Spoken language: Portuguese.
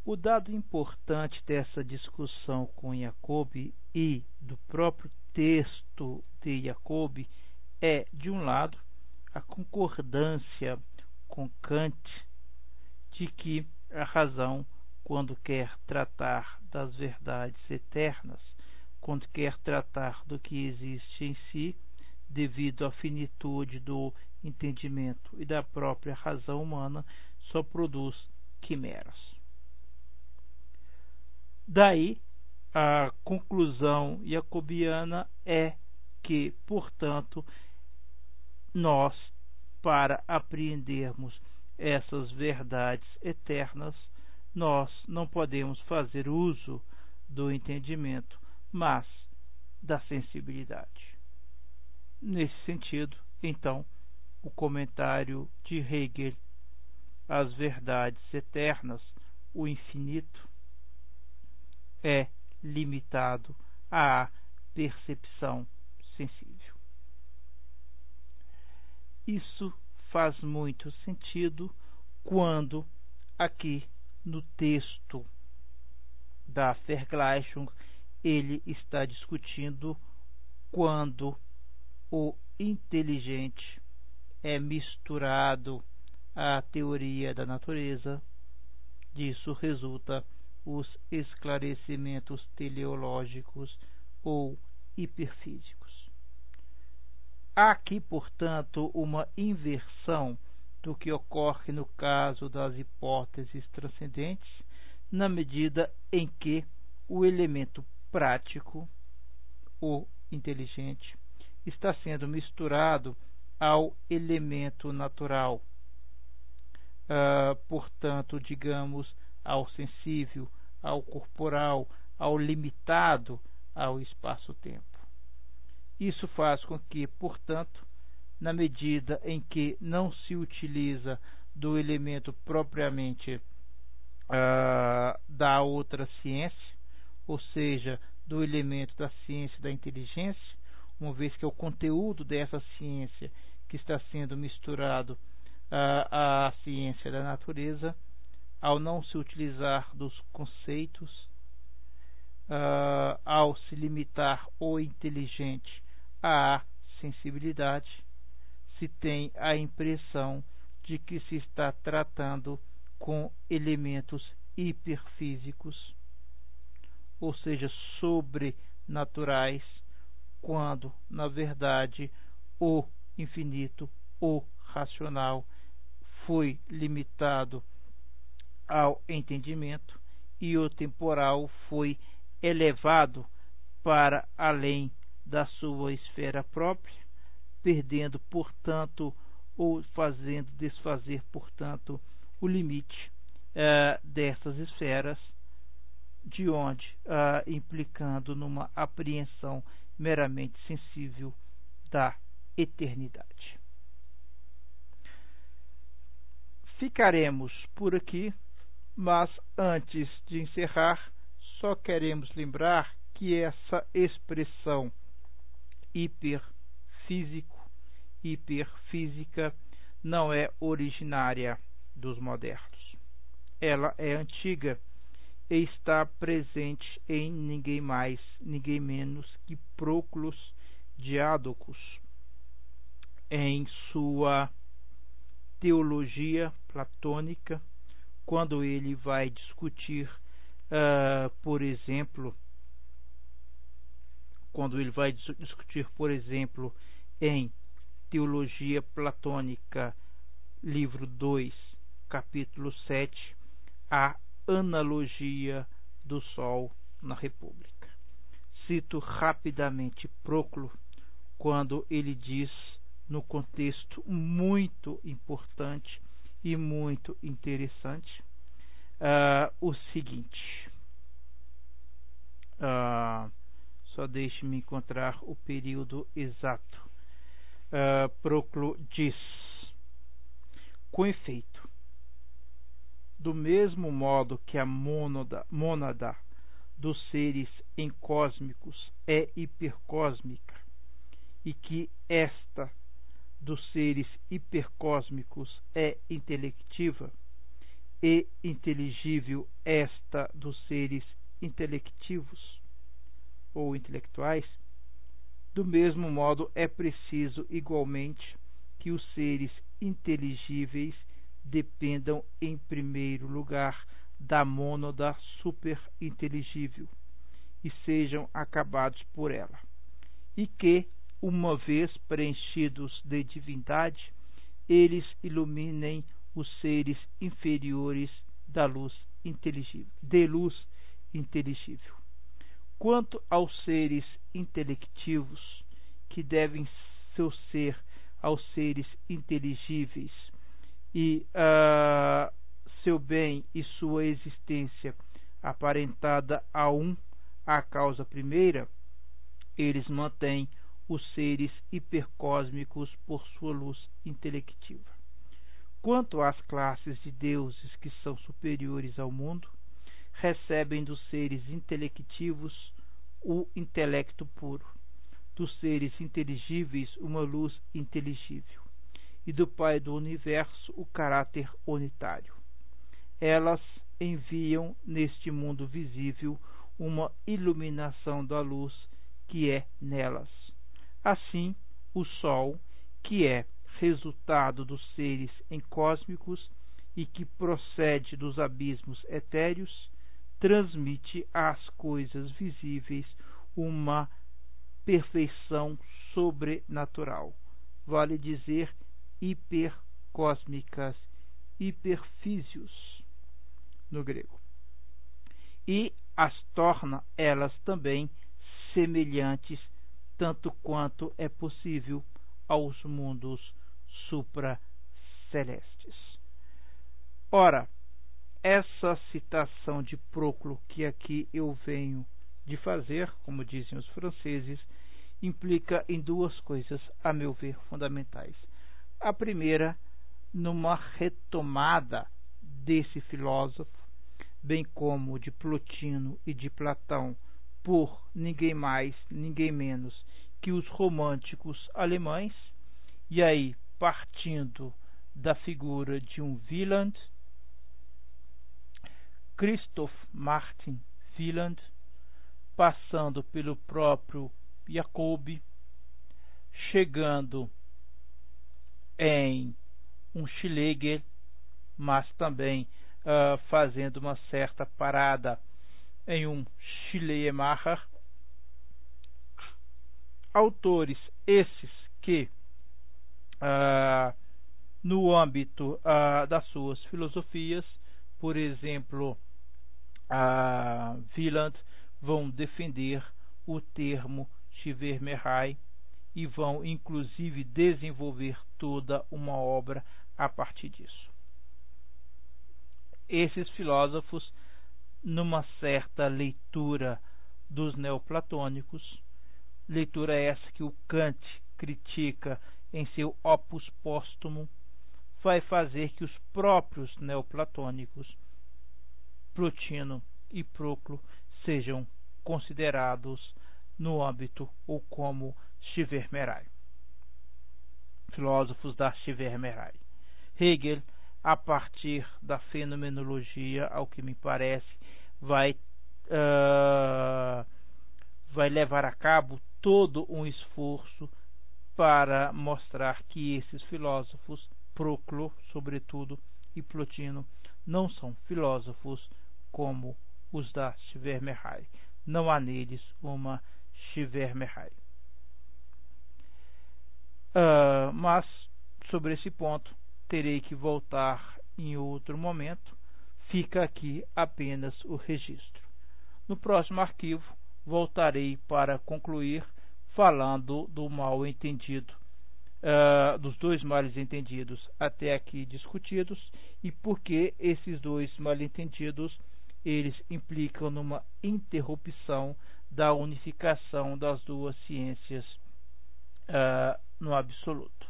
O dado importante dessa discussão com Jacobi e do próprio texto de Jacobi é, de um lado, a concordância com Kant de que a razão, quando quer tratar das verdades eternas, quando quer tratar do que existe em si, devido à finitude do entendimento e da própria razão humana, só produz quimeras. Daí, a conclusão jacobiana é que, portanto, nós, para apreendermos essas verdades eternas, nós não podemos fazer uso do entendimento, mas da sensibilidade. Nesse sentido, então, o comentário de Hegel, as verdades eternas, o infinito, é limitado à percepção sensível. Isso faz muito sentido quando, aqui no texto da Vergleichung, ele está discutindo quando o inteligente é misturado à teoria da natureza. Disso resulta os esclarecimentos teleológicos ou hiperfísicos. Há aqui, portanto, uma inversão do que ocorre no caso das hipóteses transcendentes, na medida em que o elemento prático, o inteligente, está sendo misturado ao elemento natural, portanto, digamos, ao sensível, ao corporal, ao limitado ao espaço-tempo. Isso faz com que, portanto, na medida em que não se utiliza do elemento propriamente da outra ciência, ou seja, do elemento da ciência da inteligência, uma vez que é o conteúdo dessa ciência que está sendo misturado à ciência da natureza, ao não se utilizar dos conceitos, ao se limitar o inteligente à sensibilidade, se tem a impressão de que se está tratando com elementos hiperfísicos, ou seja, sobrenaturais, quando, na verdade, o infinito, o racional, foi limitado ao entendimento e o temporal foi elevado para além da sua esfera própria, perdendo, portanto, ou fazendo desfazer, portanto, o limite dessas esferas, de onde implicando numa apreensão meramente sensível da eternidade. Ficaremos por aqui, mas antes de encerrar, só queremos lembrar que essa expressão hiperfísica não é originária dos modernos. Ela é antiga e está presente em ninguém mais, ninguém menos que Proclus Diádocus, em sua teologia platônica, quando ele vai discutir, por exemplo, em Teologia Platônica, livro 2, capítulo 7, a analogia do Sol na República. Cito rapidamente Proclo, quando ele diz, no contexto muito importante e muito interessante, o seguinte. Só deixe-me encontrar o período exato. Proclo diz: com efeito, do mesmo modo que a mônada dos seres encósmicos é hipercósmica e que esta dos seres hipercósmicos é intelectiva, e inteligível esta dos seres intelectivos ou intelectuais, do mesmo modo é preciso igualmente que os seres inteligíveis dependam em primeiro lugar da mônada superinteligível e sejam acabados por ela, e que, uma vez preenchidos de divindade, eles iluminem os seres inferiores de luz inteligível. Quanto aos seres intelectivos, que devem ser aos seres inteligíveis, e seu bem e sua existência aparentada à causa primeira, eles mantêm os seres hipercósmicos por sua luz intelectiva. Quanto às classes de deuses que são superiores ao mundo, recebem dos seres intelectivos o intelecto puro, dos seres inteligíveis uma luz inteligível, e do Pai do Universo o caráter unitário. Elas enviam neste mundo visível uma iluminação da luz que é nelas. Assim, o Sol, que é resultado dos seres encósmicos e que procede dos abismos etéreos, transmite às coisas visíveis uma perfeição sobrenatural, vale dizer hipercósmicas, hiperfísios no grego, e as torna elas também semelhantes, tanto quanto é possível, aos mundos supracelestes. Ora, essa citação de Proclo que aqui eu venho de fazer, como dizem os franceses, implica em duas coisas, a meu ver, fundamentais. A primeira, numa retomada desse filósofo, bem como de Plotino e de Platão, por ninguém mais, ninguém menos que os românticos alemães, e aí partindo da figura de um Wieland, Christoph Martin Wieland, passando pelo próprio Jacobi, chegando em um Schlegel, mas também fazendo uma certa parada em um Schleiermacher, autores esses que, no âmbito das suas filosofias, por exemplo, Wieland, vão defender o termo Schwärmerei e vão inclusive desenvolver toda uma obra a partir disso. Esses filósofos, numa certa leitura dos neoplatônicos, leitura essa que o Kant critica em seu Opus Póstumo, vai fazer que os próprios neoplatônicos, Plotino e Proclo, sejam considerados no âmbito ou como Schwärmerei, filósofos da Schwärmerei. Hegel, a partir da fenomenologia, ao que me parece, vai levar a cabo todo um esforço para mostrar que esses filósofos, Proclo, sobretudo, e Plotino, não são filósofos como os da Schwärmerei. Não há neles uma Schwärmerei. Mas, sobre esse ponto, terei que voltar em outro momento. Fica aqui apenas o registro. No próximo arquivo, voltarei para concluir falando do mal-entendido, dos dois mal-entendidos até aqui discutidos e por que esses dois mal-entendidos eles implicam numa interrupção da unificação das duas ciências no absoluto.